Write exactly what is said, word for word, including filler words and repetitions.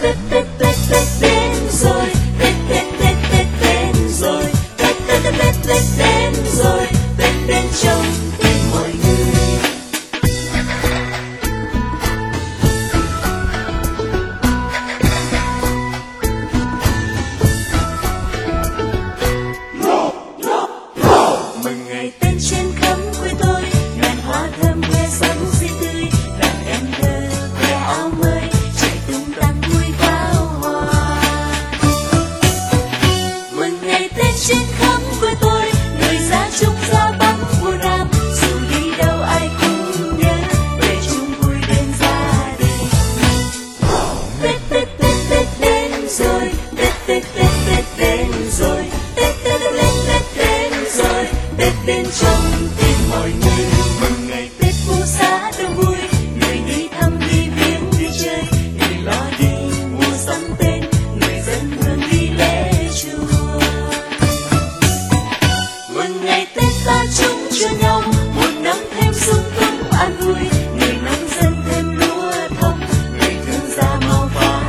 Tết Tết Tết Tết đến rồi, Tết Tết Tết Tết đến rồi, Tết Tết Tết Tết Tết đến rồi, Tết đến trong tim mọi người. Mừng ngày Tết trên khắp quê tôi, ngàn hoa thơm khoe sắc xinh tươi, đàn em thơ khoe áo mới, chạy tung tăng vui pháo hoa. Mừng ngày Tết trên khắp quê tôi, người ra chung ra bắn mùa rằm, dù đi đâu ai cũng nhớ về chung vui bên gia đình. Tết Tết Tết Tết đến rồi, Tết Tết Tết Tết đến rồi, Tết Tết Tết Tết đến rồi, Tết đến trong tim mọi người. Mừng ngày Tết phố xá đông vui, người đi thăm đi viếng đi chơi, người lo đi mua sắm Tết, người dân hương đi lễ chùa. Mừng ngày Tết ta chung cho nhau